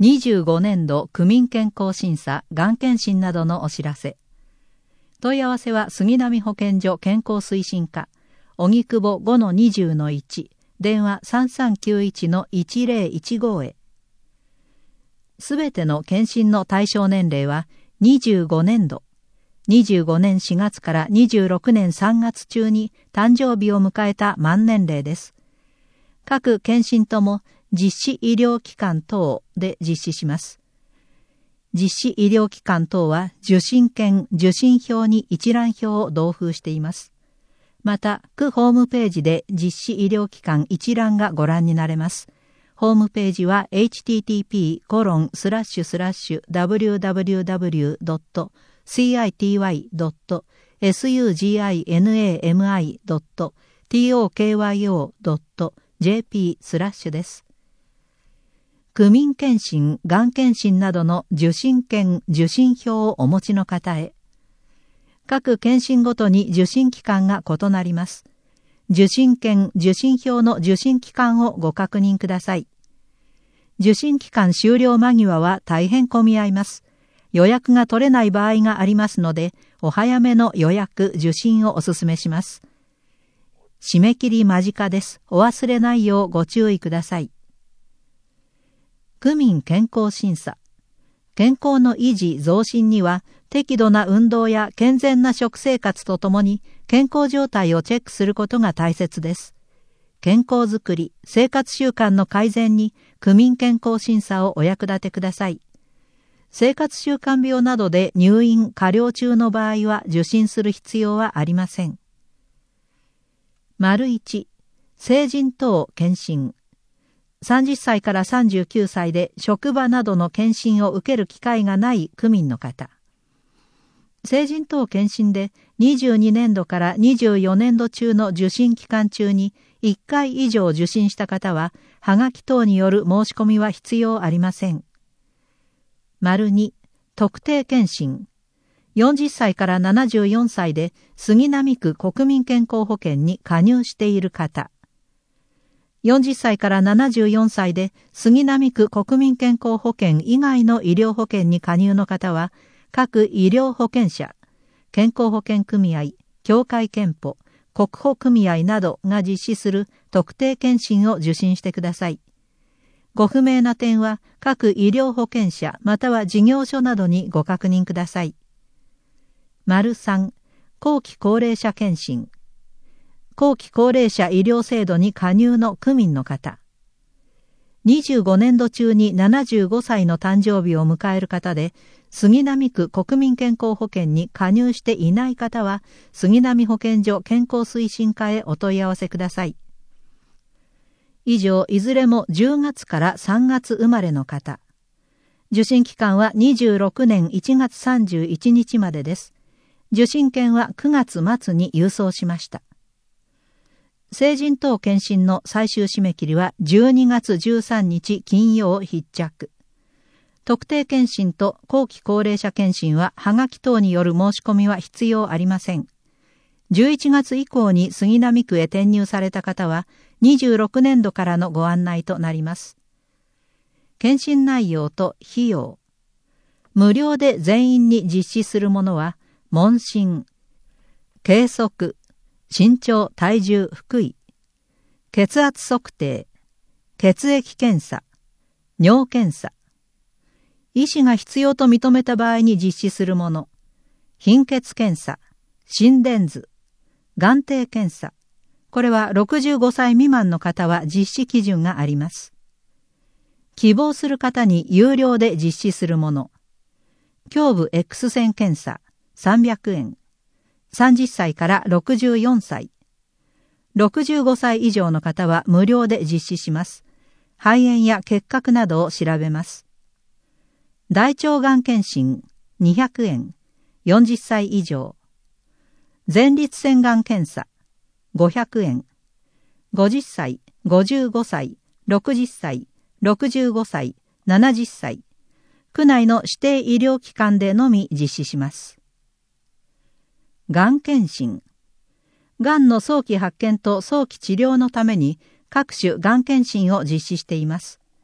25年度区民健康審査がん検診などのお知らせ。問い合わせは杉並保健所健康推進課荻窪 5-20-1 電話 3391-1015 へ。すべての検診の対象年齢は25年度25年4月から26年3月中に誕生日を迎えた満年齢です。各検診とも実施医療機関等で実施します。実施医療機関等は受診券、受診票に一覧表を同封しています。また、区ホームページで実施医療機関一覧がご覧になれます。ホームページは http://www.citinami.tokyo.jp/ です。区民検診、がん検診などの受診券、受診票をお持ちの方へ。各検診ごとに受診期間が異なります。受診券、受診票の受診期間をご確認ください。受診期間終了間際は大変混み合います。予約が取れない場合がありますので、お早めの予約、受診をお勧めします。締め切り間近です。お忘れないようご注意ください。区民健康審査。健康の維持増進には、適度な運動や健全な食生活とともに健康状態をチェックすることが大切です。健康づくり、生活習慣の改善に区民健康審査をお役立てください。生活習慣病などで入院・加療中の場合は受診する必要はありません。1、成人等検診。30歳から39歳で職場などの検診を受ける機会がない区民の方。成人等検診で22年度から24年度中の受診期間中に1回以上受診した方は、はがき等による申し込みは必要ありません。2、特定検診。40歳から74歳で杉並区国民健康保険に加入している方。40歳から74歳で杉並区国民健康保険以外の医療保険に加入の方は、各医療保険者、健康保険組合、協会憲法、国保組合などが実施する特定検診を受診してください。ご不明な点は各医療保険者または事業所などにご確認ください。3、後期高齢者検診。後期高齢者医療制度に加入の区民の方。25年度中に75歳の誕生日を迎える方で、杉並区国民健康保険に加入していない方は、杉並保健所健康推進課へお問い合わせください。以上、いずれも10月から3月生まれの方。受診期間は26年1月31日までです。受診券は9月末に郵送しました。成人等検診の最終締め切りは12月13日金曜必着。特定検診と後期高齢者検診ははがき等による申し込みは必要ありません。11月以降に杉並区へ転入された方は26年度からのご案内となります。検診内容と費用。無料で全員に実施するものは、問診、計測、身長、体重、腹囲、血圧測定、血液検査、尿検査、医師が必要と認めた場合に実施するもの、貧血検査、心電図、眼底検査。これは65歳未満の方は実施基準があります。希望する方に有料で実施するもの、胸部 X 線検査、300円。30歳から64歳。65歳以上の方は無料で実施します。肺炎や結核などを調べます。大腸がん検診、200円。40歳以上。前立腺がん検査、500円。50歳、55歳、60歳、65歳、70歳。区内の指定医療機関でのみ実施します。がん検診。がんの早期発見と早期治療のために各種がん検診を実施しています。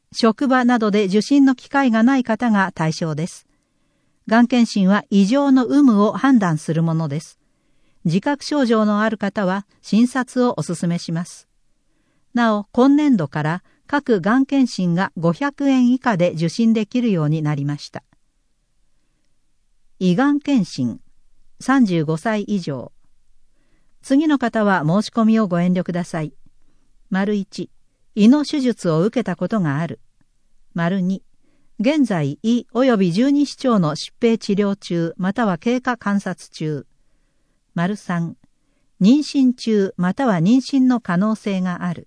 職場などで受診の機会がない方が対象です。がん検診は異常の有無を判断するものです。自覚症状のある方は診察をお勧めします。なお、今年度から各がん検診が500円以下で受診できるようになりました。胃がん検診、35歳以上。次の方は申し込みをご遠慮ください。1、胃の手術を受けたことがある。2、現在胃及び十二指腸の疾病治療中または経過観察中。3、妊娠中または妊娠の可能性がある。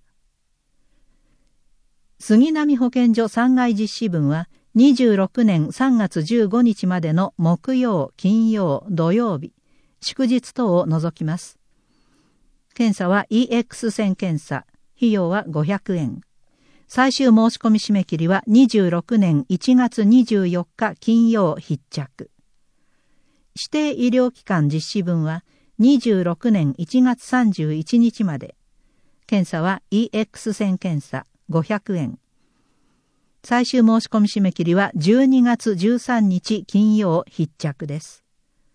杉並保健所3階実施分は26年3月15日までの木曜、金曜、土曜日、祝日等を除きます。検査は EX 線検査、費用は500円。最終申し込み締め切りは26年1月24日金曜必着。指定医療機関実施分は26年1月31日まで。検査は EX 線検査500円。最終申し込み締め切りは12月13日金曜必着です。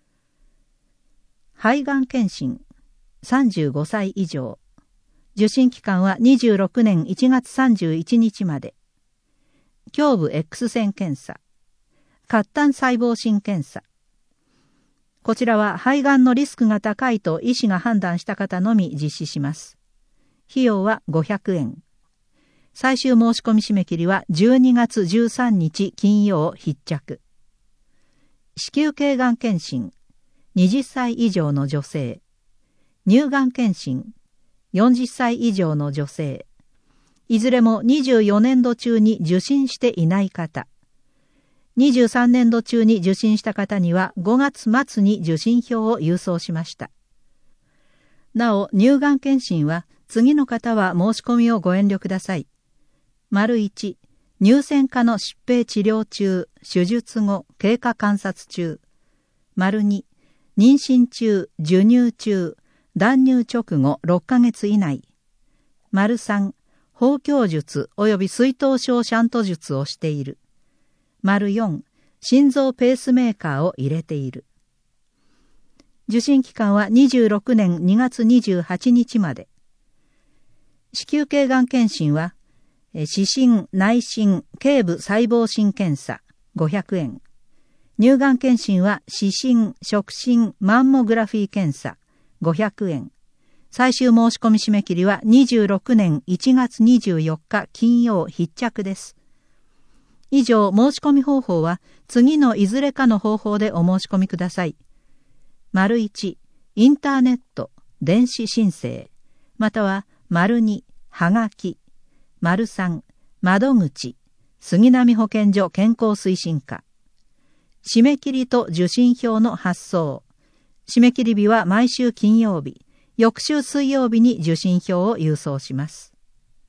肺がん検診、35歳以上。受診期間は26年1月31日まで。胸部 X 線検査、褐炭細胞診検査。こちらは肺がんのリスクが高いと医師が判断した方のみ実施します。費用は500円。最終申し込み締め切りは12月13日金曜必着。子宮頸がん検診、20歳以上の女性。乳がん検診、40歳以上の女性。いずれも24年度中に受診していない方。23年度中に受診した方には5月末に受診票を郵送しました。なお、乳がん検診は次の方は申し込みをご遠慮ください。1、乳腺科の疾病治療中、手術後、経過観察中。2、妊娠中、授乳中、断乳直後6ヶ月以内。3、包協術及び水頭症シャント術をしている。4、心臓ペースメーカーを入れている。受診期間は26年2月28日まで。子宮頸がん検診は、視診、内診、頸部細胞診検査500円。乳がん検診は視診、触診、マンモグラフィー検査500円。最終申し込み締め切りは26年1月24日金曜必着です。以上、申し込み方法は次のいずれかの方法でお申し込みください。1、インターネット、電子申請、または2、はがき、3、窓口、杉並保健所健康推進課。締め切りと受診票の発送。締め切り日は毎週金曜日、翌週水曜日に受診票を郵送します。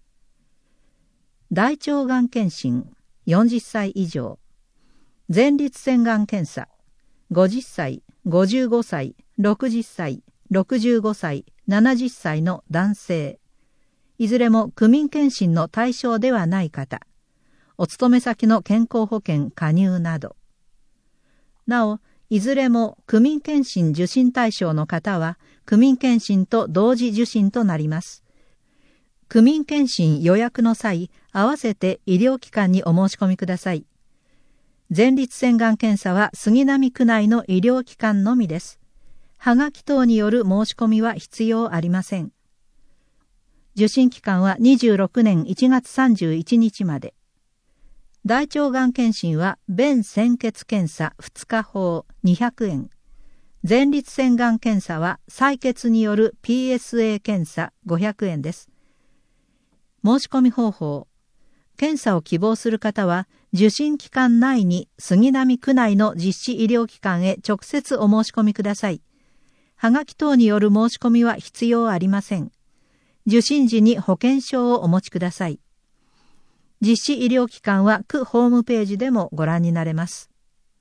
大腸がん検診、40歳以上。前立腺がん検査、50歳、55歳、60歳、65歳、70歳の男性。いずれも区民検診の対象ではない方。お勤め先の健康保険加入など。なお、いずれも区民検診受診対象の方は、区民検診と同時受診となります。区民検診予約の際、合わせて医療機関にお申し込みください。前立腺がん検査は杉並区内の医療機関のみです。はがき等による申し込みは必要ありません。受診期間は26年1月31日まで。大腸がん検診は便潜血検査2日法200円。前立腺がん検査は採血による PSA 検査500円です。申し込み方法。検査を希望する方は受診期間内に杉並区内の実施医療機関へ直接お申し込みください。はがき等による申し込みは必要ありません。受診時に保険証をお持ちください。実施医療機関は区ホームページでもご覧になれます。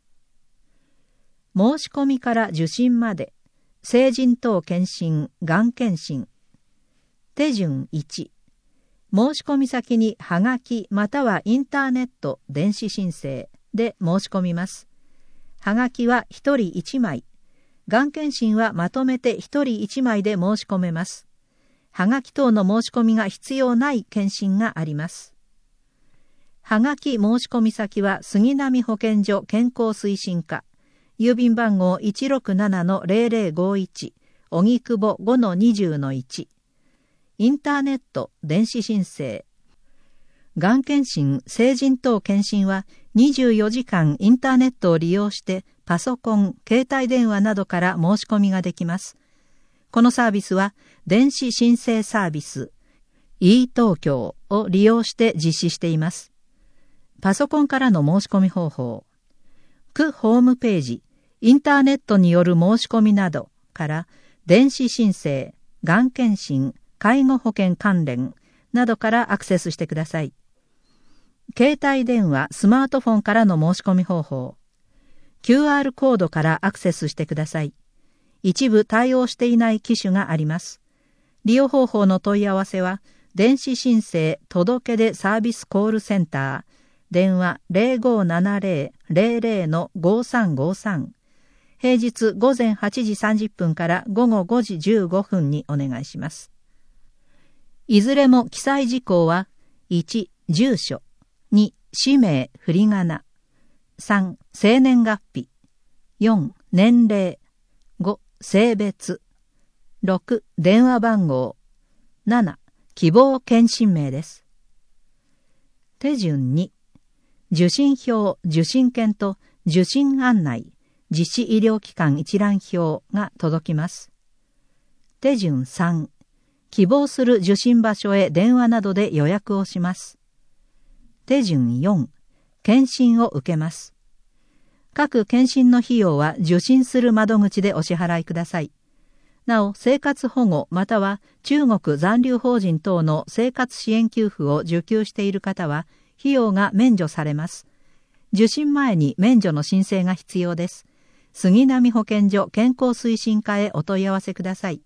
申し込みから受診まで、成人等検診、がん検診。手順1、 申し込み先にはがきまたはインターネット電子申請で申し込みます。はがきは1人1枚、がん検診はまとめて1人1枚で申し込めます。はがき等の申し込みが必要ない検診があります。はがき申し込み先は杉並保健所健康推進課、郵便番号 167-0051 荻窪 5-20-1、インターネット電子申請。がん検診、成人等検診は24時間インターネットを利用してパソコン、携帯電話などから申し込みができます。このサービスは電子申請サービス e 東京を利用して実施しています。パソコンからの申し込み方法。区ホームページ、インターネットによる申し込みなどから電子申請、がん検診、介護保険関連などからアクセスしてください。携帯電話、スマートフォンからの申し込み方法。QR コードからアクセスしてください。一部対応していない機種があります。利用方法の問い合わせは、電子申請届け出サービスコールセンター、電話 0570-00-5353、平日午前8時30分から午後5時15分にお願いします。いずれも記載事項は、1、住所、2、氏名、振り仮名、3、生年月日、4、年齢、5、性別、6、電話番号、7、希望検診名です。手順2、受診票、受診券と受診案内、実施医療機関一覧表が届きます。手順3、希望する受診場所へ電話などで予約をします。手順4、検診を受けます。各検診の費用は受診する窓口でお支払いください。なお、生活保護または中国残留邦人等の生活支援給付を受給している方は、費用が免除されます。受診前に免除の申請が必要です。杉並保健所健康推進課へお問い合わせください。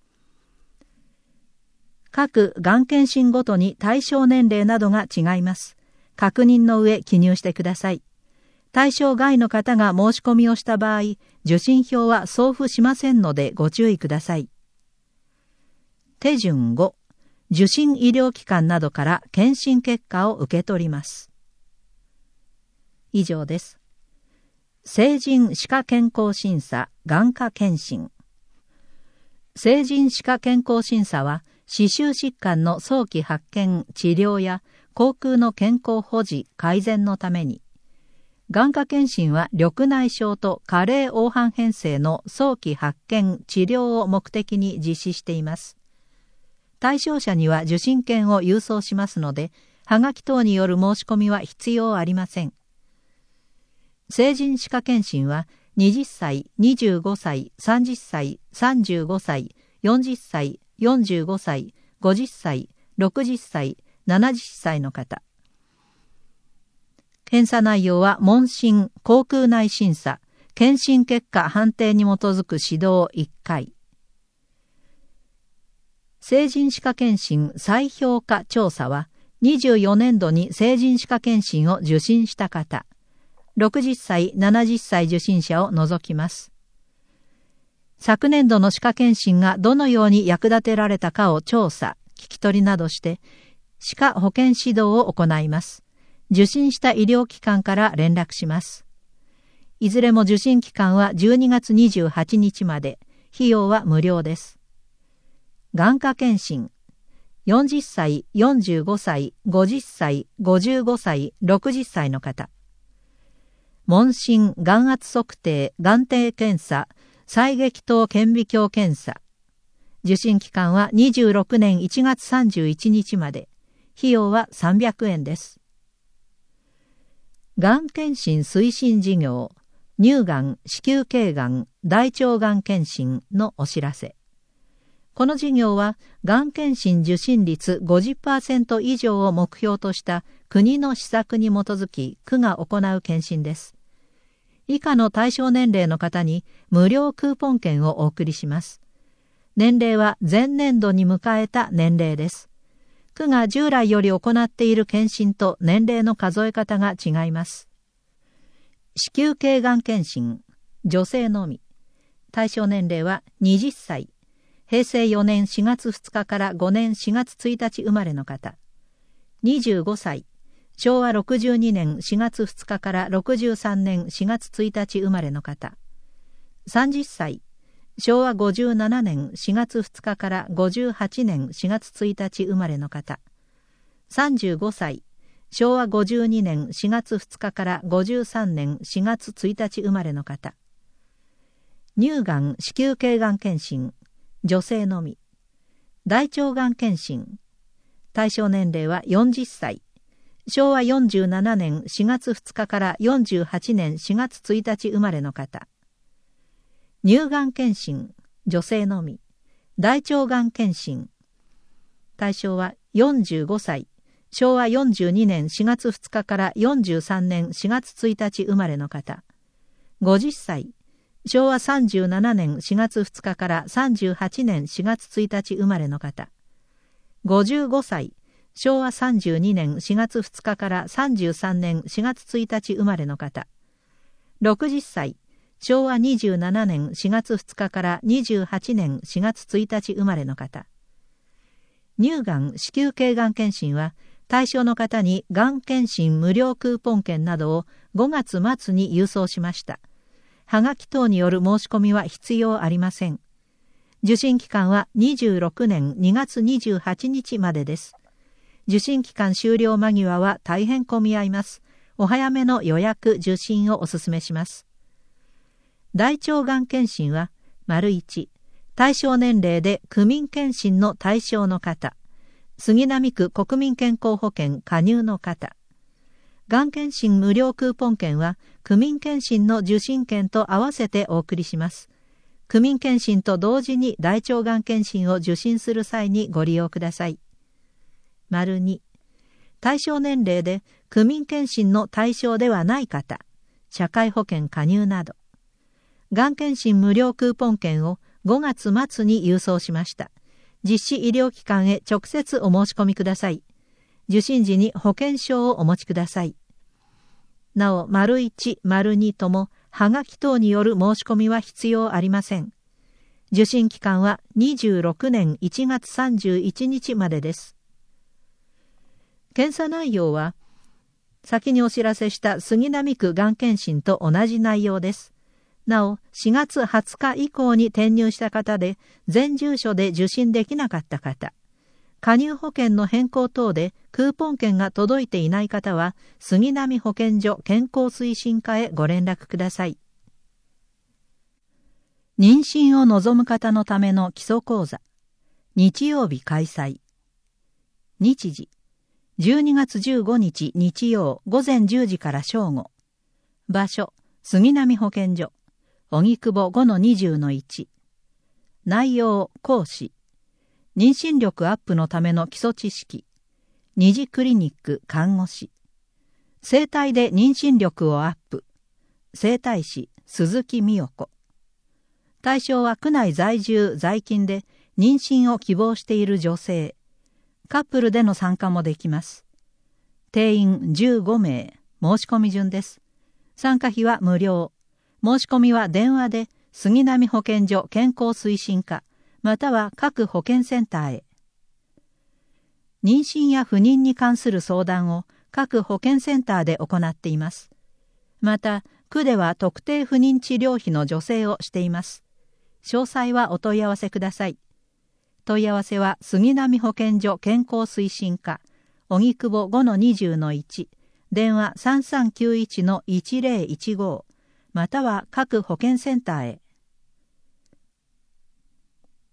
各がん検診ごとに対象年齢などが違います。確認の上記入してください。対象外の方が申し込みをした場合、受診票は送付しませんのでご注意ください。手順5、受診医療機関などから検診結果を受け取ります。以上です。成人歯科健康審査、眼科検診。成人歯科健康審査は、歯周疾患の早期発見、治療や口腔の健康保持、改善のために、眼科検診は緑内障と加齢黄斑変性の早期発見、治療を目的に実施しています。対象者には受診券を郵送しますので、はがき等による申し込みは必要ありません。成人歯科検診は20歳、25歳、30歳、35歳、40歳、45歳、50歳、60歳、70歳の方。検査内容は問診、口腔内審査、検診結果判定に基づく指導1回。成人歯科検診再評価調査は、24年度に成人歯科検診を受診した方、60歳、70歳受診者を除きます。昨年度の歯科検診がどのように役立てられたかを調査、聞き取りなどして、歯科保健指導を行います。受診した医療機関から連絡します。いずれも受診期間は12月28日まで、費用は無料です。眼科検診。40歳、45歳、50歳、55歳、60歳の方。問診、眼圧測定、眼底検査、細撃頭顕微鏡検査。受診期間は26年1月31日まで。費用は300円です。がん検診推進事業、乳がん、子宮頸がん、大腸がん検診のお知らせ。この事業は、がん検診受診率 50% 以上を目標とした国の施策に基づき、区が行う検診です。以下の対象年齢の方に無料クーポン券をお送りします。年齢は前年度に迎えた年齢です。 区が従来より行っている検診と年齢の数え方が違います。子宮頸がん検診、女性のみ。対象年齢は20歳。平成4年4月2日から5年4月1日生まれの方。25歳。昭和62年4月2日から63年4月1日生まれの方。30歳。昭和57年4月2日から58年4月1日生まれの方。35歳。昭和52年4月2日から53年4月1日生まれの方。乳がん子宮頸がん検診、女性のみ。大腸がん検診。対象年齢は40歳。昭和47年4月2日から48年4月1日生まれの方。乳がん検診、女性のみ。大腸がん検診。対象は45歳。昭和42年4月2日から43年4月1日生まれの方。50歳。昭和37年4月2日から38年4月1日生まれの方。55歳。昭和32年4月2日から33年4月1日生まれの方。60歳。昭和27年4月2日から28年4月1日生まれの方。乳がん子宮頸がん検診は、対象の方にがん検診無料クーポン券などを5月末に郵送しました。はがき等による申し込みは必要ありません。受診期間は26年2月28日までです。受診期間終了間際は大変混み合います。お早めの予約受診をお勧めします。大腸がん検診は、1、対象年齢で区民検診の対象の方、杉並区国民健康保険加入の方。がん検診無料クーポン券は、区民検診の受診券と合わせてお送りします。区民検診と同時に大腸がん検診を受診する際にご利用ください。2、対象年齢で区民検診の対象ではない方、社会保険加入など。がん検診無料クーポン券を5月末に郵送しました。実施医療機関へ直接お申し込みください。受診時に保険証をお持ちください。なお、1、2とも、はがき等による申し込みは必要ありません。受診期間は26年1月31日までです。検査内容は、先にお知らせした杉並区がん検診と同じ内容です。なお、4月20日以降に転入した方で、全住所で受診できなかった方、加入保険の変更等でクーポン券が届いていない方は、杉並保健所健康推進課へご連絡ください。妊娠を望む方のための基礎講座。日曜日開催。日時。12月15日日曜午前10時から正午。場所。杉並保健所。荻窪 5-20-1。内容、講師。妊娠力アップのための基礎知識。二次クリニック看護師。生体で妊娠力をアップ。整体師、鈴木美代子。対象は区内在住在勤で妊娠を希望している女性。カップルでの参加もできます。定員15名。申し込み順です。参加費は無料。申し込みは電話で杉並保健所健康推進課または各保健センターへ。妊娠や不妊に関する相談を各保健センターで行っています。また、区では特定不妊治療費の助成をしています。詳細はお問い合わせください。問い合わせは杉並保健所健康推進課荻窪 5-20-1 電話 3391-1015 または各保健センターへ。